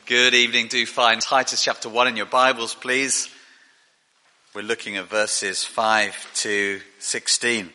Good evening. Do find Titus chapter 1 in your Bibles, please. We're looking at verses 5 to 16.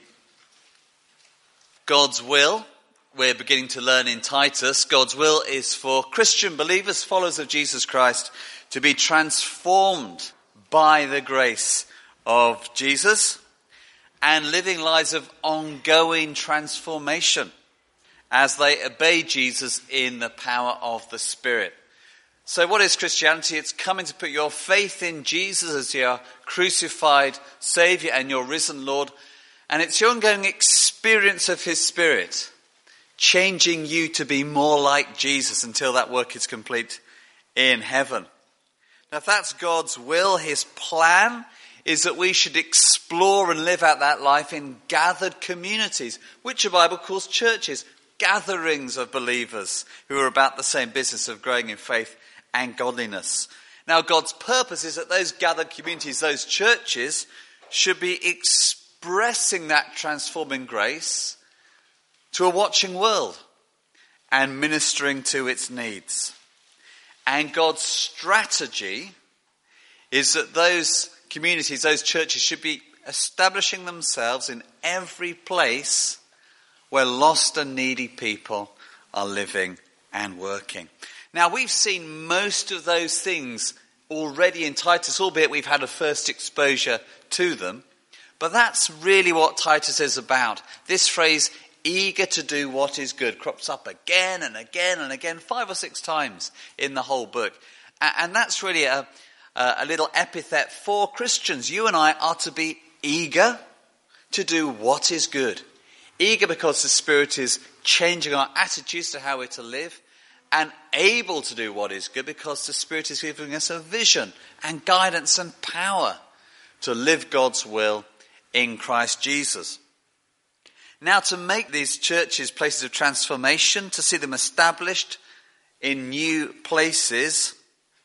God's will, we're beginning to learn in Titus, God's will is for Christian believers, followers of Jesus Christ, to be transformed by the grace of Jesus and living lives of ongoing transformation as they obey Jesus in the power of the Spirit. So what is Christianity? It's coming to put your faith in Jesus as your crucified Saviour and your risen Lord. And it's your ongoing experience of His Spirit, changing you to be more like Jesus until that work is complete in heaven. Now if that's God's will, His plan is that we should explore and live out that life in gathered communities, which the Bible calls churches, gatherings of believers who are about the same business of growing in faith and godliness. Now God's purpose is that those gathered communities, those churches, should be expressing that transforming grace to a watching world and ministering to its needs. And God's strategy is that those communities, those churches should be establishing themselves in every place where lost and needy people are living and working. Now, we've seen most of those things already in Titus, albeit we've had a first exposure to them. But that's really what Titus is about. This phrase, eager to do what is good, crops up again and again and again, 5 or 6 times in the whole book. And that's really a little epithet for Christians. You and I are to be eager to do what is good. Eager because the Spirit is changing our attitudes to how we're to live, and able to do what is good because the Spirit is giving us a vision and guidance and power to live God's will in Christ Jesus. Now, to make these churches places of transformation, to see them established in new places,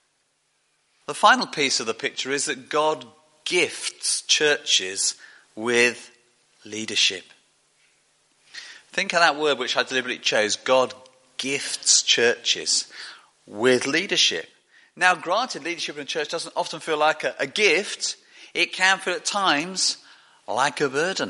the final piece of the picture is that God gifts churches with leadership. Think of that word which I deliberately chose. God gifts churches with leadership. Now, granted, leadership in a church doesn't often feel like a gift. It can feel at times like a burden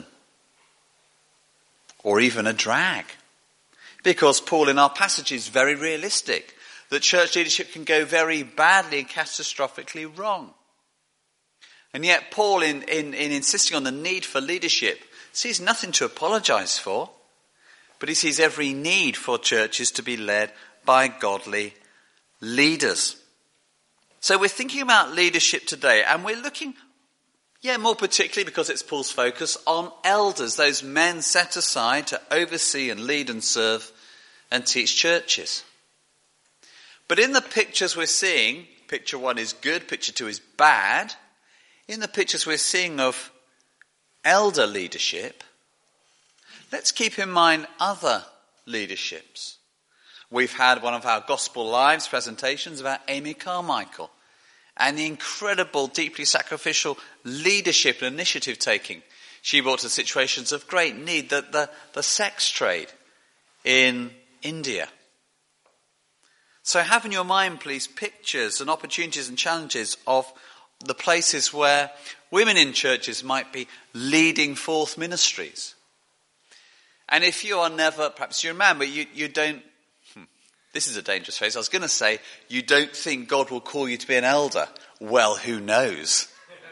or even a drag. Because Paul in our passage is very realistic that church leadership can go very badly and catastrophically wrong. And yet Paul, in insisting on the need for leadership, sees nothing to apologize for. But he sees every need for churches to be led by godly leaders. So we're thinking about leadership today, and we're looking, more particularly because it's Paul's focus, on elders, those men set aside to oversee and lead and serve and teach churches. But in the pictures we're seeing, picture 1 is good, picture 2 is bad. In the pictures we're seeing of elder leadership, let's keep in mind other leaderships. We've had one of our Gospel Lives presentations about Amy Carmichael and the incredible, deeply sacrificial leadership and initiative taking she brought to situations of great need, the sex trade in India. So have in your mind, please, pictures and opportunities and challenges of the places where women in churches might be leading forth ministries. And if you are never, perhaps you're a man, but you don't, this is a dangerous phrase, I was going to say, you don't think God will call you to be an elder. Well, who knows?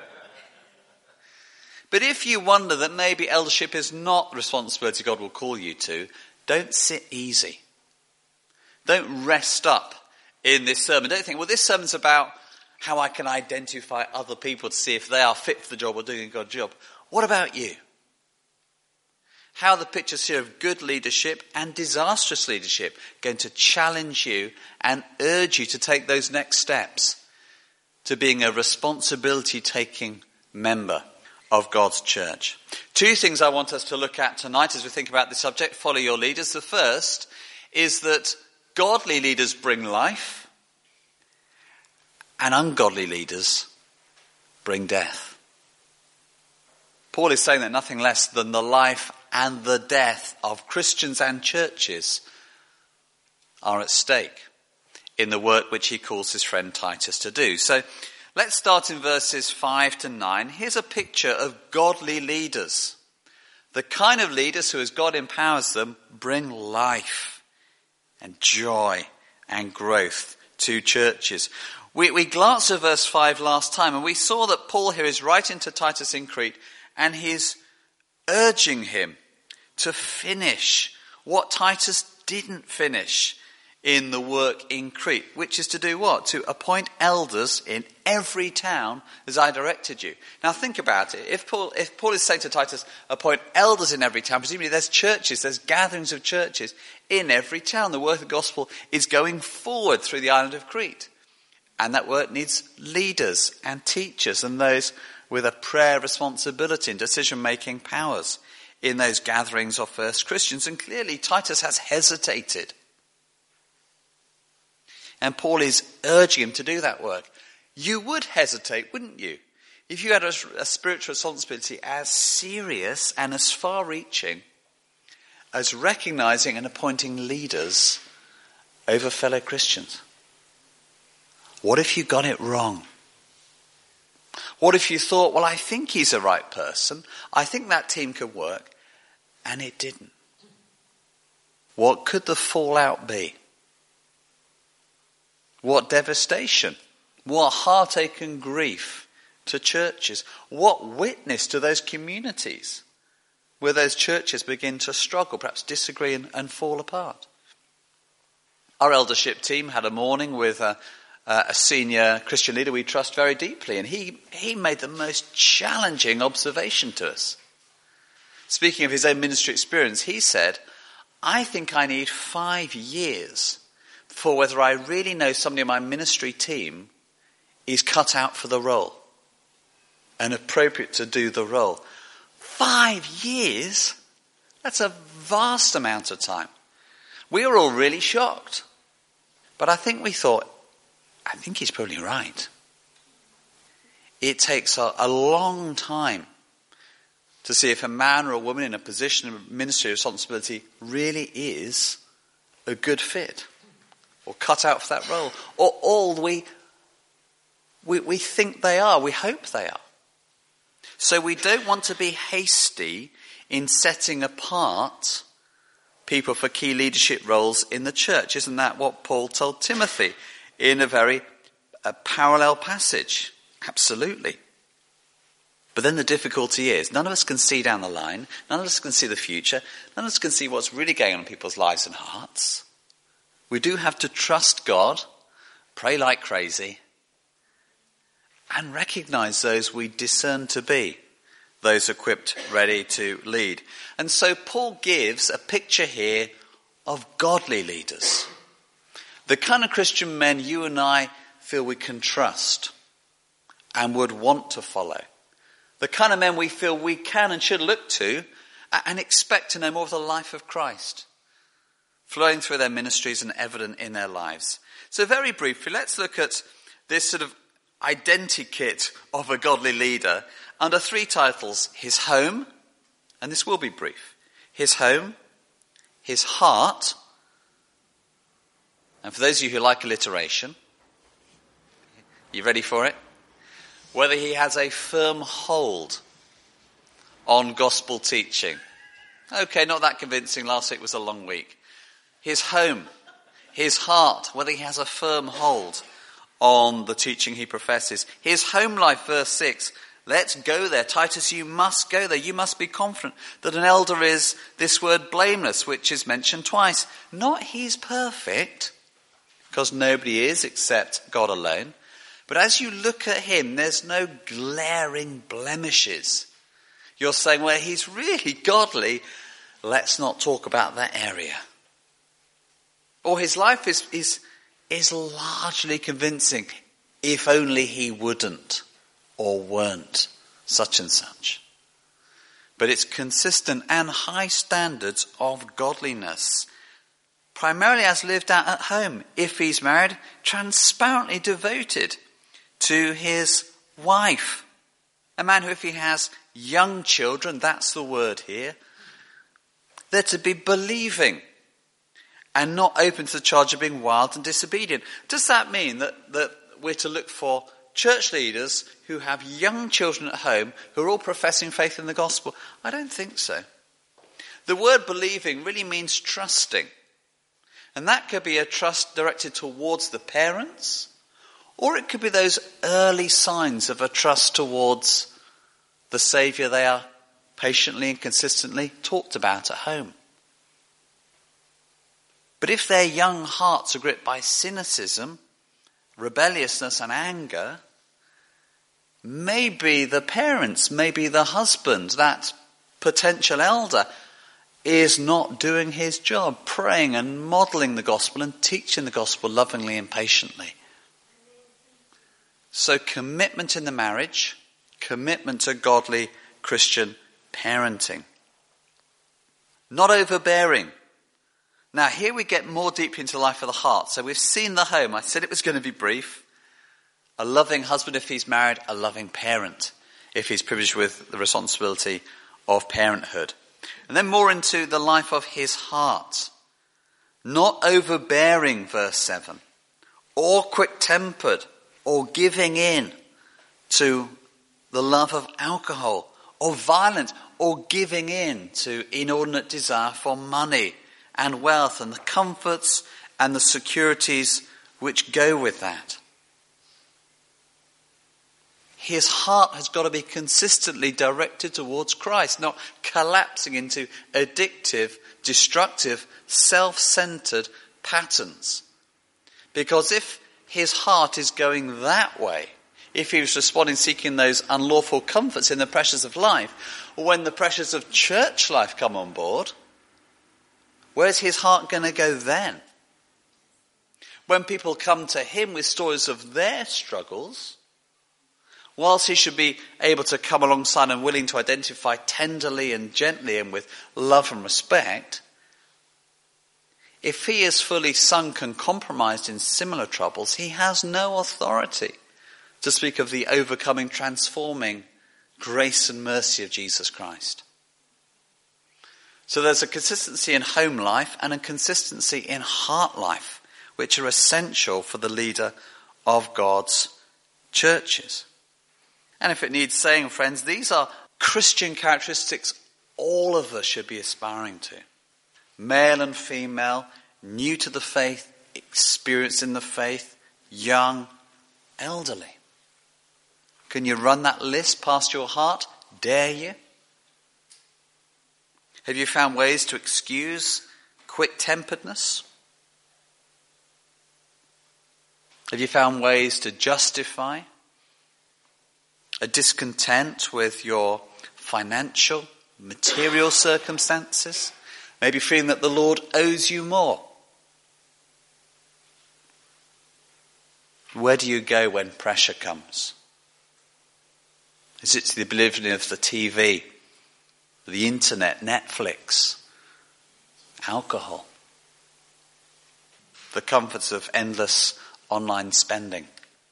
But if you wonder that maybe eldership is not the responsibility God will call you to, don't sit easy. Don't rest up in this sermon. Don't think, well, this sermon's about how I can identify other people to see if they are fit for the job or doing a good job. What about you? How the pictures here of good leadership and disastrous leadership going to challenge you and urge you to take those next steps to being a responsibility-taking member of God's church. 2 things I want us to look at tonight as we think about this subject. Follow your leaders. The first is that godly leaders bring life and ungodly leaders bring death. Paul is saying that nothing less than the life and the death of Christians and churches are at stake in the work which he calls his friend Titus to do. So let's start in verses 5 to 9. Here's a picture of godly leaders. The kind of leaders who, as God empowers them, bring life and joy and growth to churches. We glanced at verse 5 last time, and we saw that Paul here is writing to Titus in Crete, and he's urging him to finish what Titus didn't finish in the work in Crete, which is to do what? To appoint elders in every town as I directed you. Now think about it. If Paul is saying to Titus, appoint elders in every town, presumably there's churches, there's gatherings of churches in every town. The work of the gospel is going forward through the island of Crete. And that work needs leaders and teachers and those with a prayer responsibility and decision-making powers in those gatherings of first Christians. And clearly Titus has hesitated. And Paul is urging him to do that work. You would hesitate, wouldn't you? If you had a spiritual responsibility as serious and as far-reaching as recognizing and appointing leaders over fellow Christians. What if you got it wrong? What if you thought, well, I think he's the right person. I think that team could work. And it didn't. What could the fallout be? What devastation, what heartache and grief to churches, what witness to those communities where those churches begin to struggle, perhaps disagree and fall apart. Our eldership team had a morning with a senior Christian leader we trust very deeply, and he made the most challenging observation to us. Speaking of his own ministry experience, he said, I think I need 5 years for whether I really know somebody in my ministry team is cut out for the role and appropriate to do the role. 5 years? That's a vast amount of time. We were all really shocked. But I think we thought, I think he's probably right. It takes a long time to see if a man or a woman in a position of ministry responsibility really is a good fit or cut out for that role, or all we think they are, we hope they are. So we don't want to be hasty in setting apart people for key leadership roles in the church. Isn't that what Paul told Timothy in a very parallel passage? Absolutely. But then the difficulty is, none of us can see down the line, none of us can see the future, none of us can see what's really going on in people's lives and hearts. We do have to trust God, pray like crazy, and recognize those we discern to be those equipped, ready to lead. And so Paul gives a picture here of godly leaders. The kind of Christian men you and I feel we can trust and would want to follow. The kind of men we feel we can and should look to and expect to know more of the life of Christ, flowing through their ministries and evident in their lives. So very briefly, let's look at this sort of identikit of a godly leader under 3 titles: his home, and this will be brief, his home, his heart, and for those of you who like alliteration, you ready for it? Whether he has a firm hold on gospel teaching. Okay, not that convincing. Last week was a long week. His home, his heart, whether he has a firm hold on the teaching he professes. His home life, verse 6. Let's go there. Titus, you must go there. You must be confident that an elder is, this word, blameless, which is mentioned twice. Not he's perfect, because nobody is except God alone. But as you look at him, there's no glaring blemishes. You're saying, well, he's really godly. Let's not talk about that area. Or his life is largely convincing, if only he wouldn't or weren't such and such. But it's consistent and high standards of godliness, primarily as lived out at home. If he's married, transparently devoted to his wife. A man who, if he has young children, that's the word here, they're to be believing and not open to the charge of being wild and disobedient. Does that mean that we're to look for church leaders who have young children at home who are all professing faith in the gospel? I don't think so. The word believing really means trusting. And that could be a trust directed towards the parents, or it could be those early signs of a trust towards the Saviour they are patiently and consistently talked about at home. But if their young hearts are gripped by cynicism, rebelliousness and anger, maybe the parents, maybe the husband, that potential elder, is not doing his job, praying and modelling the gospel and teaching the gospel lovingly and patiently. So commitment in the marriage, commitment to godly Christian parenting. Not overbearing. Now here we get more deeply into the life of the heart. So we've seen the home. I said it was going to be brief. A loving husband if he's married, a loving parent if he's privileged with the responsibility of parenthood. And then more into the life of his heart. Not overbearing, verse 7, or quick-tempered, or giving in to the love of alcohol, or violent, or giving in to inordinate desire for money and wealth and the comforts and the securities which go with that. His heart has got to be consistently directed towards Christ, not collapsing into addictive, destructive, self-centered patterns. Because if his heart is going that way, if he was responding, seeking those unlawful comforts in the pressures of life, or when the pressures of church life come on board, where's his heart going to go then? When people come to him with stories of their struggles, whilst he should be able to come alongside and willing to identify tenderly and gently and with love and respect, if he is fully sunk and compromised in similar troubles, he has no authority to speak of the overcoming, transforming grace and mercy of Jesus Christ. So there's a consistency in home life and a consistency in heart life, which are essential for the leader of God's churches. And if it needs saying, friends, these are Christian characteristics all of us should be aspiring to. Male and female, new to the faith, experienced in the faith, young, elderly. Can you run that list past your heart? Dare you? Have you found ways to excuse quick-temperedness? Have you found ways to justify a discontent with your financial, material circumstances? Maybe feeling that the Lord owes you more. Where do you go when pressure comes? Is it to the oblivion of the TV, the internet, Netflix, alcohol, the comforts of endless online spending?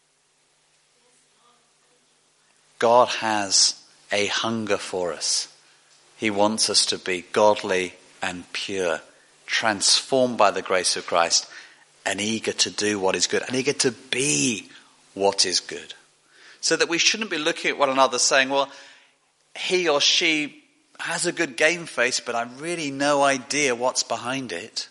God has a hunger for us. He wants us to be godly and pure, transformed by the grace of Christ, and eager to do what is good, and eager to be what is good. So that we shouldn't be looking at one another saying, well, he or she has a good game face, but I've really no idea what's behind it.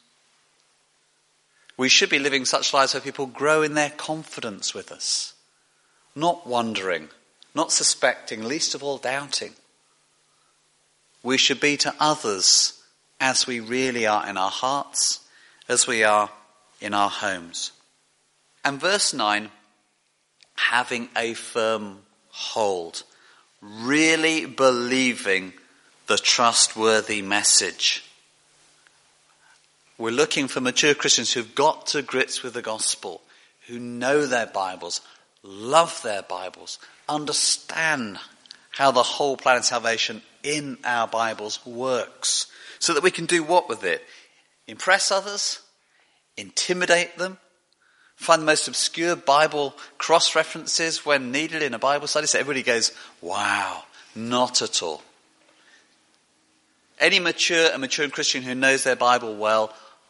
We should be living such lives where people grow in their confidence with us, not wondering, not suspecting, least of all doubting. We should be to others as we really are in our hearts, as we are in our homes. And verse 9, having a firm hold, really believing the trustworthy message. We're looking for mature Christians who've got to grips with the gospel, who know their Bibles, love their Bibles, understand how the whole plan of salvation in our Bibles works, so that we can do what with it? Impress others, intimidate them, find the most obscure Bible cross-references when needed in a Bible study so everybody goes, wow, not at all. Any mature and maturing Christian who knows their Bible well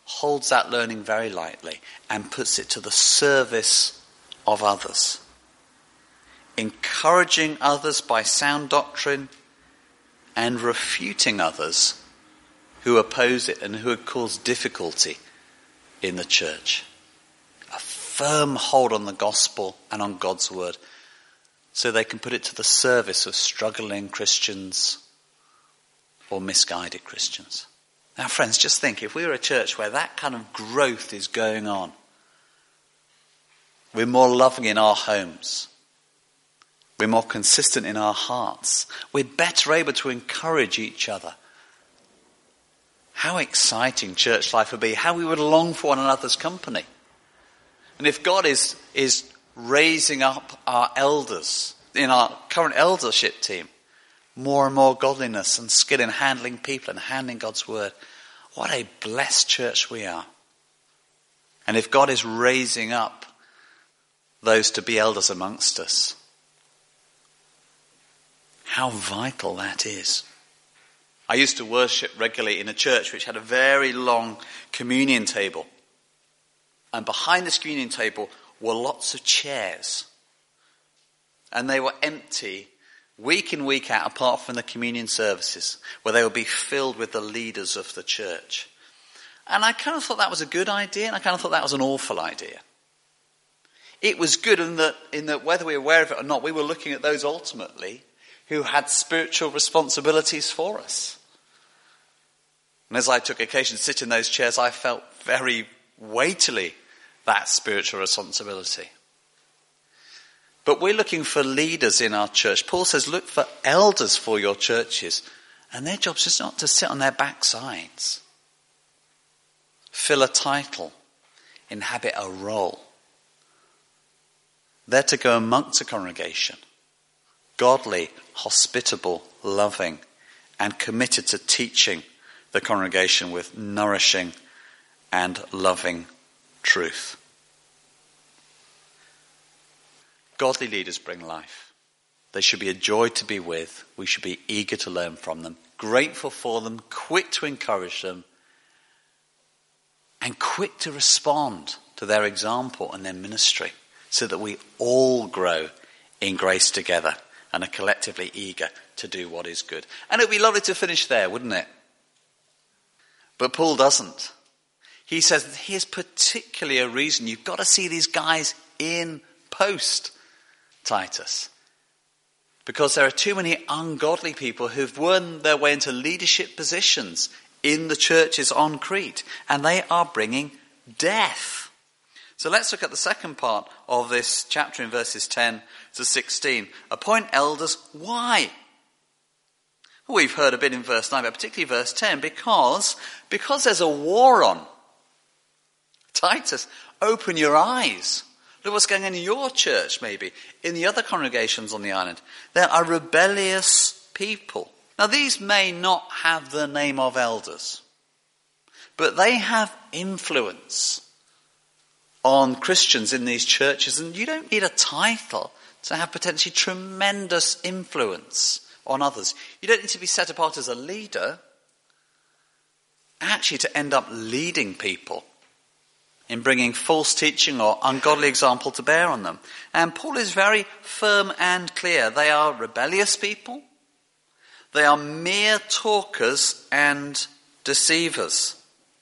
holds that learning very lightly and puts it to the service of others, encouraging others by sound doctrine and refuting others who oppose it and who would cause difficulty in the church. A firm hold on the gospel and on God's word so they can put it to the service of struggling Christians or misguided Christians. Now, friends, just think, if we were a church where that kind of growth is going on, we're more loving in our homes, we're more consistent in our hearts, we're better able to encourage each other. How exciting church life would be, how we would long for one another's company. And if God is raising up our elders in our current eldership team, more and more godliness and skill in handling people and handling God's word, what a blessed church we are. And if God is raising up those to be elders amongst us, how vital that is. I used to worship regularly in a church which had a very long communion table. And behind this communion table were lots of chairs. And they were empty week in, week out, apart from the communion services, where they would be filled with the leaders of the church. And I kind of thought that was a good idea, and I kind of thought that was an awful idea. It was good in that whether we were aware of it or not, we were looking at those ultimately who had spiritual responsibilities for us. And as I took occasion to sit in those chairs, I felt very weightily that spiritual responsibility. But we're looking for leaders in our church. Paul says, look for elders for your churches. And their job's just not to sit on their backsides, fill a title, inhabit a role. They're to go amongst the congregation, godly, hospitable, loving, and committed to teaching the congregation with nourishing and loving truth. Godly leaders bring life. They should be a joy to be with. We should be eager to learn from them, grateful for them, quick to encourage them, and quick to respond to their example and their ministry so that we all grow in grace together and are collectively eager to do what is good. And it would be lovely to finish there, wouldn't it? But Paul doesn't. He says that here's particularly a reason you've got to see these guys in post, Titus. Because there are too many ungodly people who've won their way into leadership positions in the churches on Crete, and they are bringing death. So let's look at the second part of this chapter in verses 10 to 16. Appoint elders. Why? We've heard a bit in verse 9, but particularly verse 10, because there's a war on. Titus, open your eyes. Look what's going on in your church, maybe, in the other congregations on the island. There are rebellious people. Now, these may not have the name of elders, but they have influence on Christians in these churches, and you don't need a title to have potentially tremendous influence on others. You don't need to be set apart as a leader, actually to end up leading people in bringing false teaching or ungodly example to bear on them. And Paul is very firm and clear. They are rebellious people. They are mere talkers and deceivers.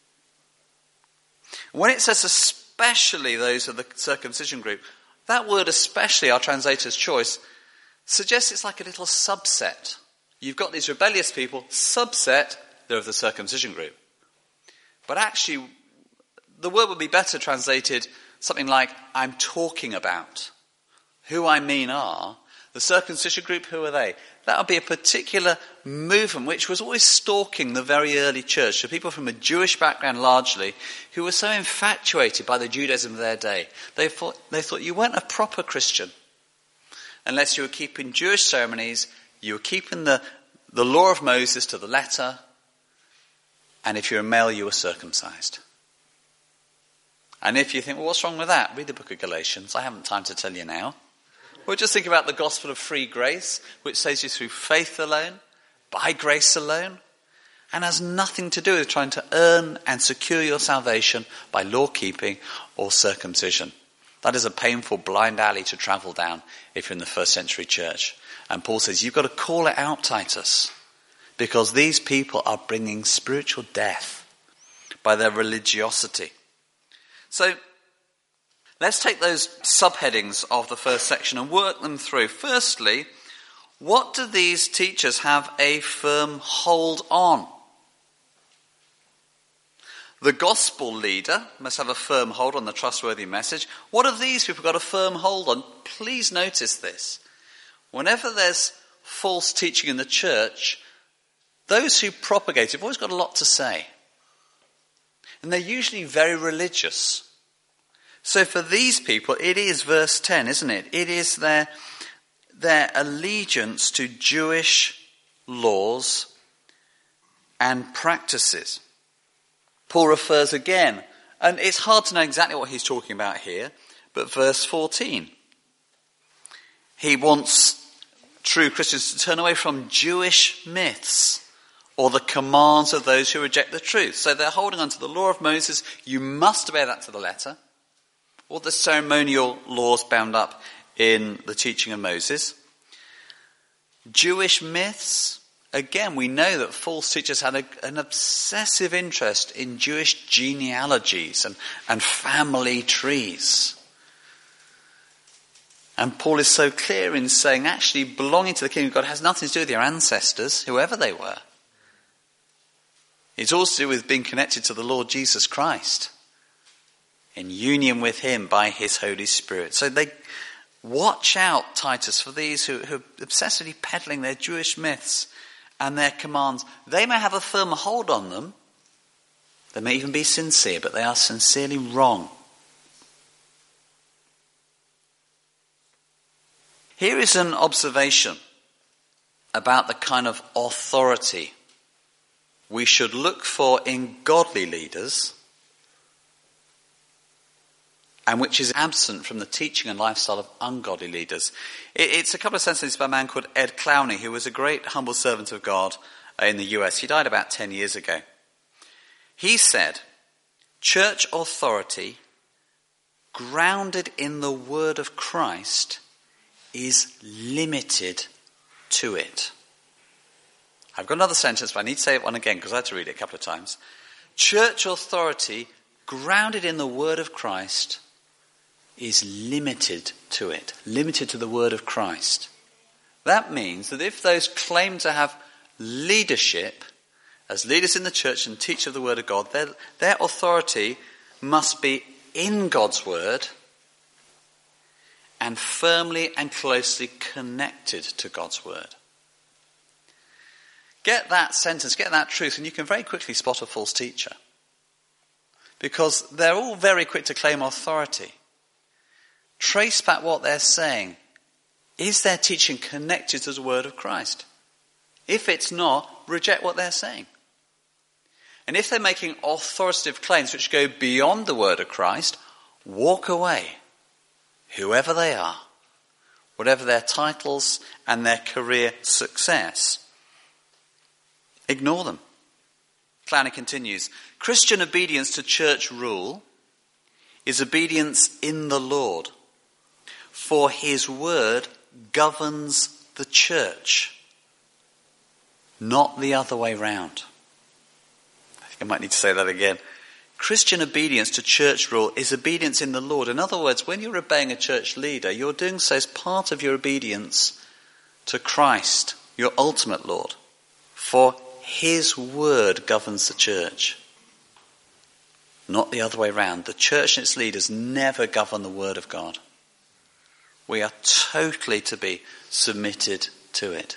When it says especially those of the circumcision group, that word especially, our translator's choice, suggests it's like a little subset. You've got these rebellious people, subset, they're of the circumcision group. But actually, the word would be better translated something like, I'm talking about. Who I mean are, the circumcision group, who are they? That would be a particular movement which was always stalking the very early church. So people from a Jewish background largely, who were so infatuated by the Judaism of their day. They thought you weren't a proper Christian unless you were keeping Jewish ceremonies, you were keeping the law of Moses to the letter, and if you're a male, you were circumcised. And if you think, well, what's wrong with that? Read the book of Galatians. I haven't time to tell you now. We'll just think about the gospel of free grace, which saves you through faith alone, by grace alone. and has nothing to do with trying to earn and secure your salvation by law keeping or circumcision. That is a painful blind alley to travel down if you're in the first century church. And Paul says, you've got to call it out, Titus, because these people are bringing spiritual death by their religiosity. So let's take those subheadings of the first section and work them through. Firstly, what do these teachers have a firm hold on? The gospel leader must have a firm hold on the trustworthy message. What have these people got a firm hold on? Please notice this. Whenever there's false teaching in the church, those who propagate it have always got a lot to say. And they're usually very religious. So for these people, it is verse 10, isn't it? It is their allegiance to Jewish laws and practices. Paul refers again, and it's hard to know exactly what he's talking about here, but verse 14. He wants true Christians to turn away from Jewish myths or the commands of those who reject the truth. So they're holding on to the law of Moses. You must obey that to the letter. Or the ceremonial laws bound up in the teaching of Moses. Jewish myths. Again, we know that false teachers had an obsessive interest in Jewish genealogies and family trees. And Paul is so clear in saying actually belonging to the kingdom of God has nothing to do with your ancestors, whoever they were. It's all to do with being connected to the Lord Jesus Christ, in union with him by his Holy Spirit. So they watch out, Titus, for these who are obsessively peddling their Jewish myths and their commands. They may have a firm hold on them. They may even be sincere, but they are sincerely wrong. Here is an observation about the kind of authority we should look for in godly leaders and which is absent from the teaching and lifestyle of ungodly leaders. It's a couple of sentences by a man called Ed Clowney, who was a great humble servant of God in the US. He died about 10 years ago. He said, church authority grounded in the word of Christ is limited to it. I've got another sentence, but I need to say it one again because I had to read it a couple of times. Church authority grounded in the word of Christ is limited to it, limited to the word of Christ. That means that if those claim to have leadership as leaders in the church and teach of the word of God, their authority must be in God's word and firmly and closely connected to God's word. Get that sentence, get that truth, and you can very quickly spot a false teacher. Because they're all very quick to claim authority. Trace back what they're saying. Is their teaching connected to the word of Christ? If it's not, reject what they're saying. And if they're making authoritative claims which go beyond the word of Christ, walk away. Whoever they are, whatever their titles and their career success, ignore them. Clowney continues, Christian obedience to church rule is obedience in the Lord, for his word governs the church, not the other way round. I think I might need to say that again. Christian obedience to church rule is obedience in the Lord. In other words, when you're obeying a church leader, you're doing so as part of your obedience to Christ, your ultimate Lord. For his word governs the church, not the other way round. The church and its leaders never govern the word of God. We are totally to be submitted to it.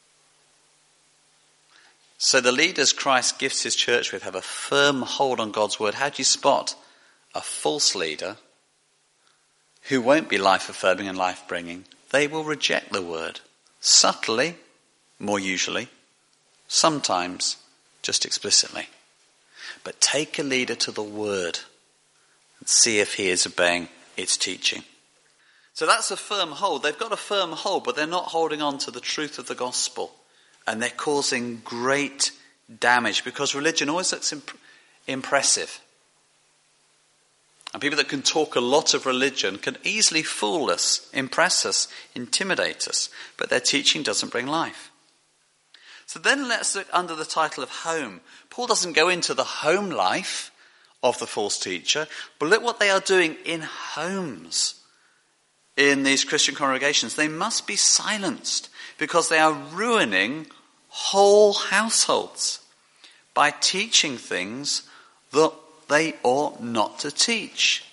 So the leaders Christ gifts his church with have a firm hold on God's word. How do you spot a false leader who won't be life-affirming and life-bringing? They will reject the word. Subtly, more usually. Sometimes, just explicitly. But take a leader to the word and see if he is obeying its teaching. So that's a firm hold. They've got a firm hold, but they're not holding on to the truth of the gospel. And they're causing great damaged because religion always looks impressive. And people that can talk a lot of religion can easily fool us, impress us, intimidate us, but their teaching doesn't bring life. So then let's look under the title of home. Paul doesn't go into the home life of the false teacher, but look what they are doing in homes in these Christian congregations. They must be silenced because they are ruining whole households by teaching things that they ought not to teach.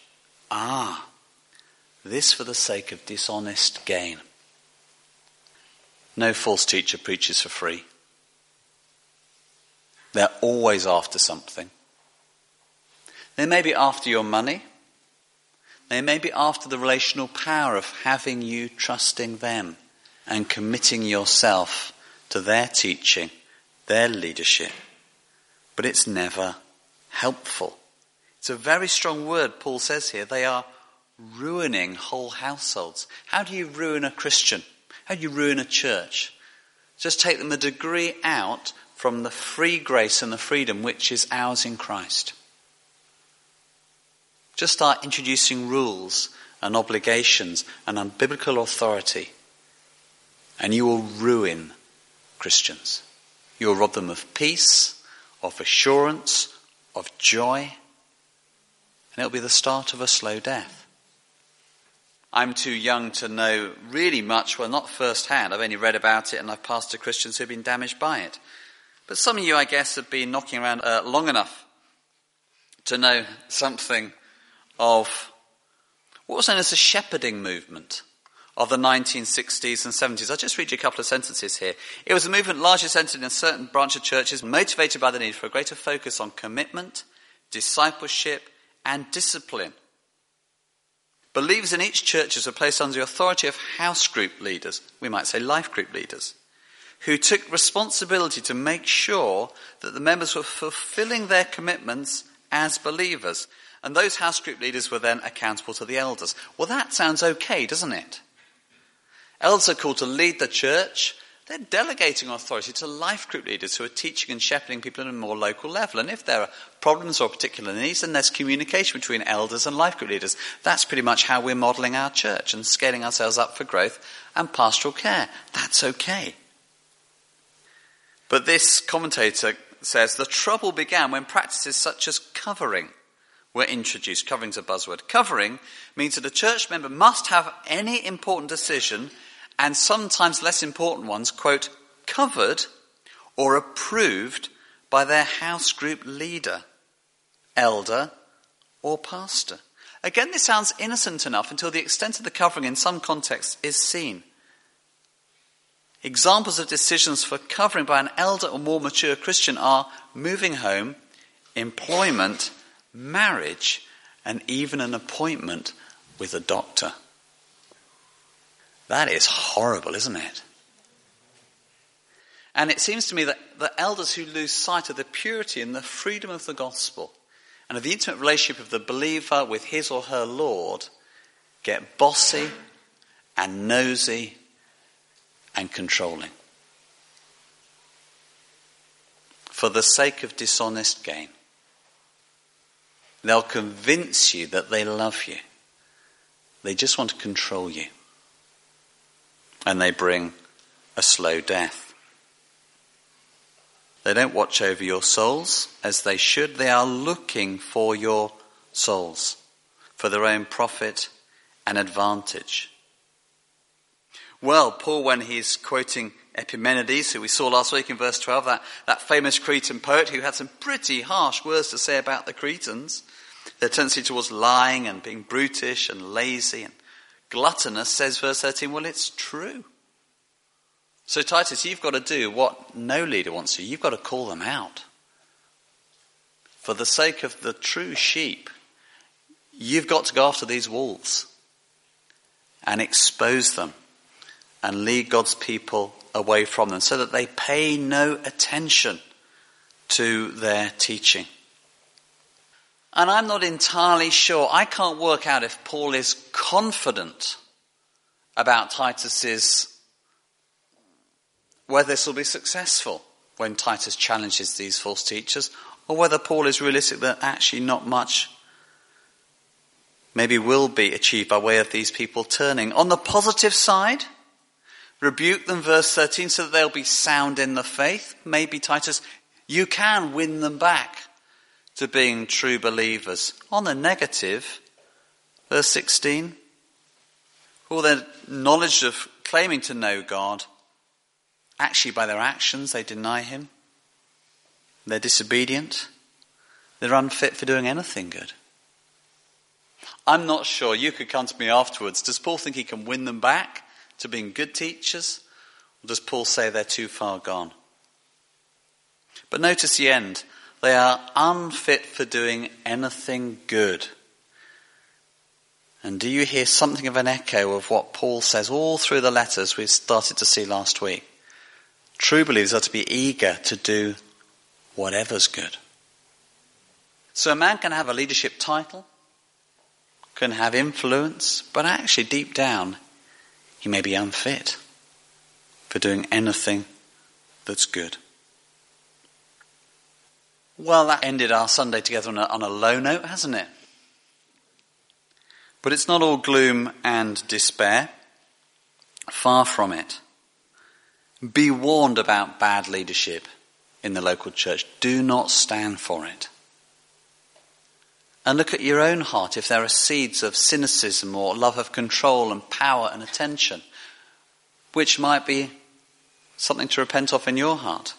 This for the sake of dishonest gain. No false teacher preaches for free. They're always after something. They may be after your money. They may be after the relational power of having you trusting them and committing yourself to their teaching, their leadership. But it's never helpful. It's a very strong word Paul says here. They are ruining whole households. How do you ruin a Christian? How do you ruin a church? Just take them a degree out from the free grace and the freedom which is ours in Christ. Just start introducing rules and obligations and unbiblical authority, and you will ruin Christians. You will rob them of peace, of assurance, of joy, and it'll be the start of a slow death. I'm too young to know really much, well, not firsthand. I've only read about it and I've pastored Christians who've been damaged by it. But some of you, I guess, have been knocking around long enough to know something of what was known as the shepherding movement of the 1960s and 70s. I'll just read you a couple of sentences here. It was a movement largely centered in a certain branch of churches, motivated by the need for a greater focus on commitment, discipleship, and discipline. Believers in each church were placed under the authority of house group leaders, we might say life group leaders, who took responsibility to make sure that the members were fulfilling their commitments as believers. And those house group leaders were then accountable to the elders. Well, that sounds okay, doesn't it? Elders are called to lead the church. They're delegating authority to life group leaders who are teaching and shepherding people at a more local level. And if there are problems or particular needs, then there's communication between elders and life group leaders. That's pretty much how we're modelling our church and scaling ourselves up for growth and pastoral care. That's okay. But this commentator says the trouble began when practices such as covering were introduced. Covering's a buzzword. Covering means that a church member must have any important decision, and sometimes less important ones, quote, covered or approved by their house group leader, elder, or pastor. Again, this sounds innocent enough until the extent of the covering in some contexts is seen. Examples of decisions for covering by an elder or more mature Christian are moving home, employment, marriage, and even an appointment with a doctor. That is horrible, isn't it? And it seems to me that the elders who lose sight of the purity and the freedom of the gospel and of the intimate relationship of the believer with his or her Lord get bossy and nosy and controlling for the sake of dishonest gain. They'll convince you that they love you. They just want to control you. And they bring a slow death. They don't watch over your souls as they should. They are looking for your souls for their own profit and advantage. Well, Paul, when he's quoting Epimenides, who we saw last week in verse 12, that famous Cretan poet who had some pretty harsh words to say about the Cretans, their tendency towards lying and being brutish and lazy and gluttonous, says verse 13, well, it's true. So Titus, you've got to do what no leader wants to. You've got to call them out. For the sake of the true sheep, you've got to go after these wolves and expose them and lead God's people away from them so that they pay no attention to their teaching. And I'm not entirely sure. I can't work out if Paul is confident about Titus's, whether this will be successful. when Titus challenges these false teachers, or whether Paul is realistic that actually not much maybe will be achieved by way of these people turning. On the positive side, rebuke them, verse 13, so that they'll be sound in the faith. Maybe, Titus, you can win them back to being true believers. On the negative, verse 16, all their knowledge of claiming to know God, actually by their actions they deny him. They're disobedient. They're unfit for doing anything good. I'm not sure. You could come to me afterwards. Does Paul think he can win them back to being good teachers? Or does Paul say they're too far gone? But notice the end. They are unfit for doing anything good. And do you hear something of an echo of what Paul says all through the letters we started to see last week? True believers are to be eager to do whatever's good. So a man can have a leadership title, can have influence, but actually deep down he may be unfit for doing anything that's good. Well, that ended our Sunday together on a low note, hasn't it? But it's not all gloom and despair. Far from it. Be warned about bad leadership in the local church. Do not stand for it. And look at your own heart if there are seeds of cynicism or love of control and power and attention, which might be something to repent of in your heart.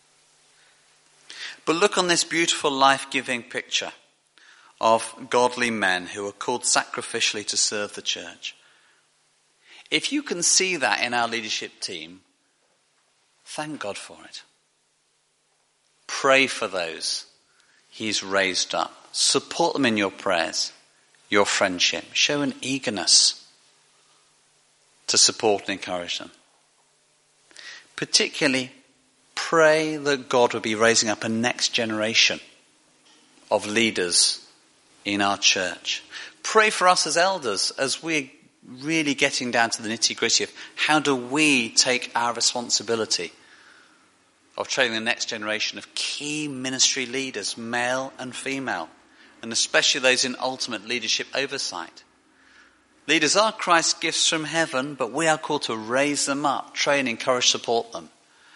But look on this beautiful life-giving picture of godly men who are called sacrificially to serve the church. If you can see that in our leadership team, thank God for it. Pray for those he's raised up. Support them in your prayers, your friendship. Show an eagerness to support and encourage them. Particularly, pray that God will be raising up a next generation of leaders in our church. Pray for us as elders as we're really getting down to the nitty-gritty of how do we take our responsibility of training the next generation of key ministry leaders, male and female, and especially those in ultimate leadership oversight. Leaders are Christ's gifts from heaven, but we are called to raise them up, train, encourage, support them.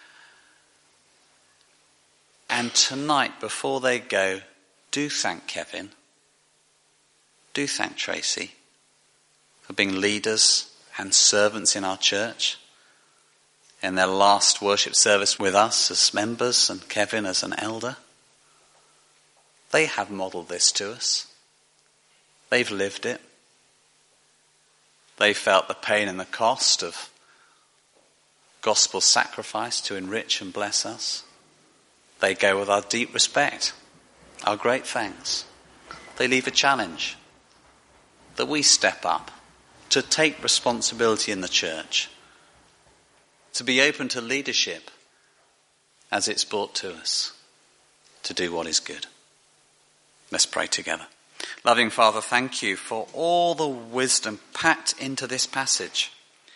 And tonight, before they go, do thank Kevin. Do thank Tracy for being leaders and servants in our church. In their last worship service with us as members and Kevin as an elder. They have modelled this to us. They've lived it. They felt the pain and the cost of gospel sacrifice to enrich and bless us. They go with our deep respect, our great thanks. They leave a challenge that we step up to take responsibility in the church, to be open to leadership as it's brought to us, to do what is good. Let's pray together. Loving Father, thank you for all the wisdom packed into this passage.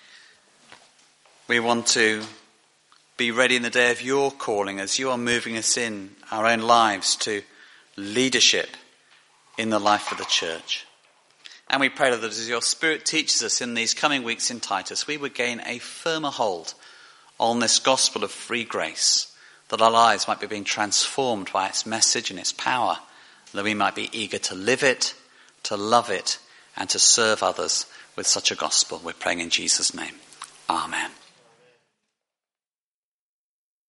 We want to be ready in the day of your calling as you are moving us in our own lives to leadership in the life of the church. And we pray that as your Spirit teaches us in these coming weeks in Titus, we would gain a firmer hold on this gospel of free grace, that our lives might be being transformed by its message and its power, that we might be eager to live it, to love it, and to serve others with such a gospel. We're praying in Jesus' name. Amen.